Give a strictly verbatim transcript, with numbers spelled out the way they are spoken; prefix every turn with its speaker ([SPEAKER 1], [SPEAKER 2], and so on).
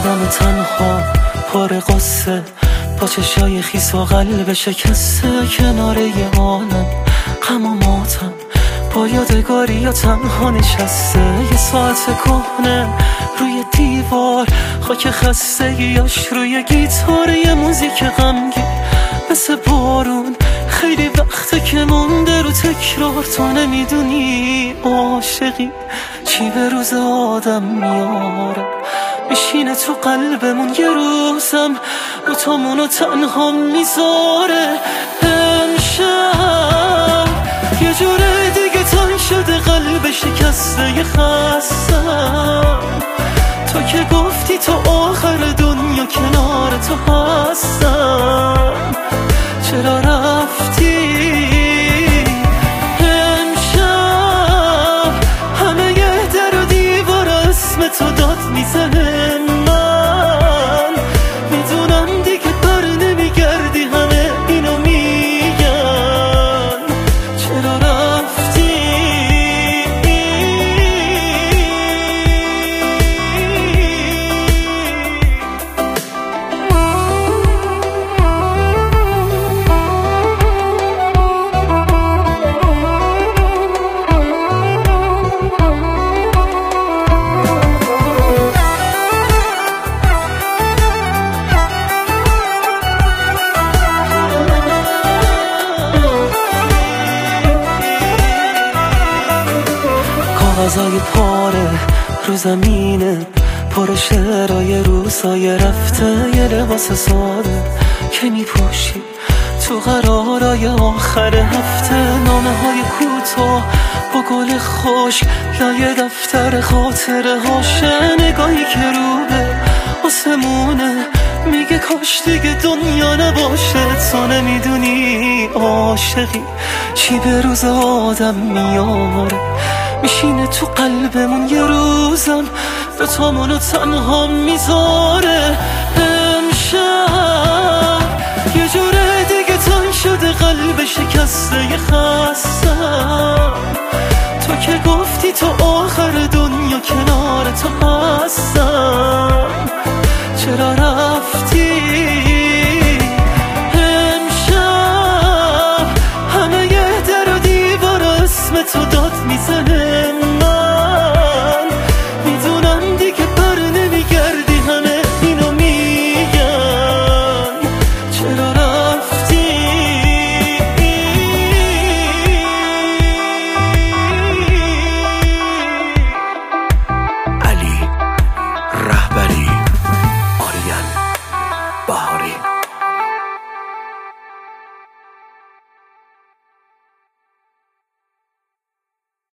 [SPEAKER 1] آدم تنها پر قصه با چشای خیس و قلب شکسته کنار یه عالم غم و ماتم با یادگاری یا تنها نشسته. یه ساعت کهنه روی دیوار خاک خستگیاش روی گیتار، یه موزیک غمگین مثل بارون خیلی وقته که مونده رو تکرار. تو نمیدونی عاشقی چی به روز آدم میاره، میشینه تو قلبمون یه روزم رو تامونو تنها میذاره. امشب یه جوره دیگه تن شده قلب شکسته یه خستم. تو که گفتی تو آخر دنیا کنار تو هستم، چرا رفتی؟ امشب همه یه در و دیوار اسم تو داد میزنه. من میدونم دیگه بر نمیگردی، همه اینو میگن، چرا رفتی؟ کاغذای پاره رو زمینه پر شعرهای روزای رفته، یه لباس ساده که میپوشی تو قرارای آخر هفته. نامه های کوتاه با گل خوش لای دفتر خاطره هاشه، نگاهی که رو به آسمونه میگه کاش دیگه دنیا نباشه. تو نمیدونی عاشقی چی به روز آدم میاره، میشینه تو قلبمون یه روزم به تامونو تنها میذاره. امشب یه جوره دیگه تن شده قلب شکسته یه خستم. تو که گفتی تو آخر دنیا کنار تو هستم، چرا رفتی؟ امشب همه یه در و دیوار اسم تو داد میزنه.